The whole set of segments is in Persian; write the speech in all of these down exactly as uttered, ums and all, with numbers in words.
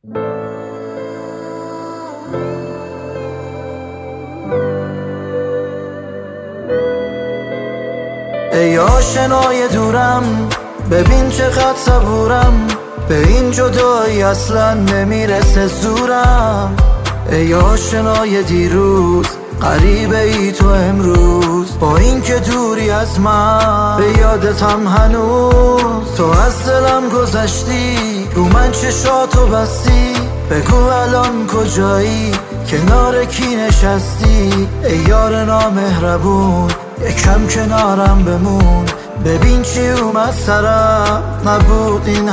ای آشنای دورم، ببین چقدر صبورم، به این جدایی اصلا نمیرسه زورم. ای آشنای دیروز، غریبه ای تو امروز، با این که دوری از من، به یادتم هنوز. تو از دلم گذشتی، رو من چشاتو بستی، بگو الان کجایی، کنار کی نشستی؟ ای یار نامهربون، یکم کنارم بمون، ببین چی اومد سرم، نبود این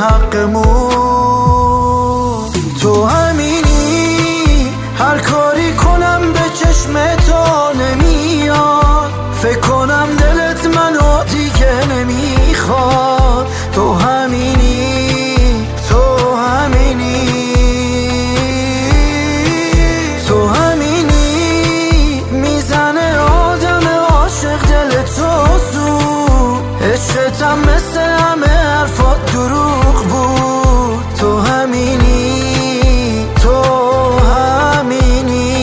حقمون. تو همینی، هر کاری کنم به چشم تو نمیاد، فکر کنم دلت منو دیگه نمیخواد. تو همینی، تو همینی، تو همینی، میزنه آدم عاشق دل تو زود، عشقتم مثل همه حرفات دروغ بود. تو همینی، تو همینی.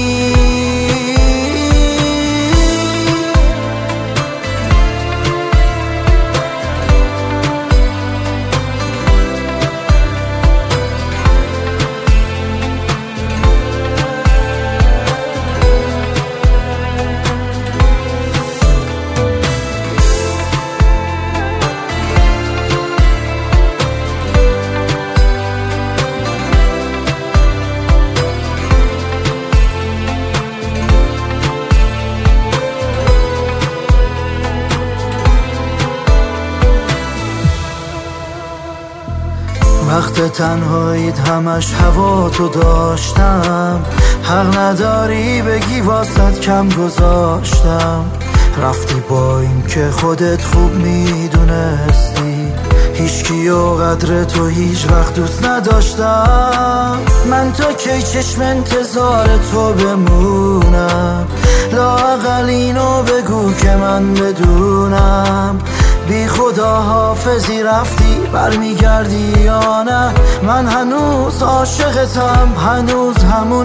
وقت تنهاییت همش هوا تو داشتم، حق نداری بگی واسط کم گذاشتم. رفتی با این که خودت خوب میدونستی، هیچکی و قدر تو هیچ وقت دوست نداشتم. من تا کی چشم انتظار تو بمونم، لااقل اینو بگو که من بدونم. بی خدا حافظی رفتی، برمیگردی یا نه؟ من هنوز عاشقتم، هنوز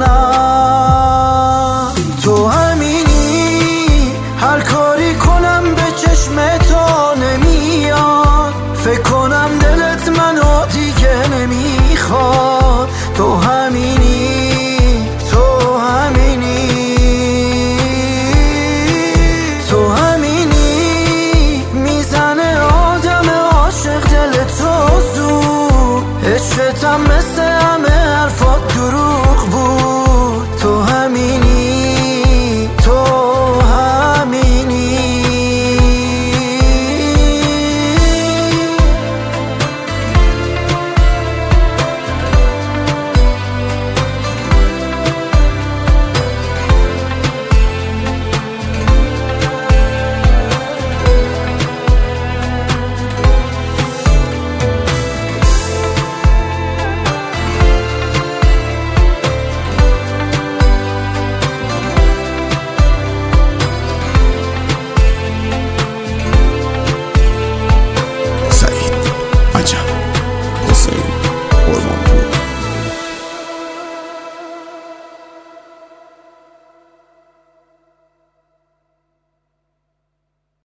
همونم. تو همینی، هر کاری کنم به چشم تو نمیاد، فکر کنم دلت منو دیگه نمیخواد. تو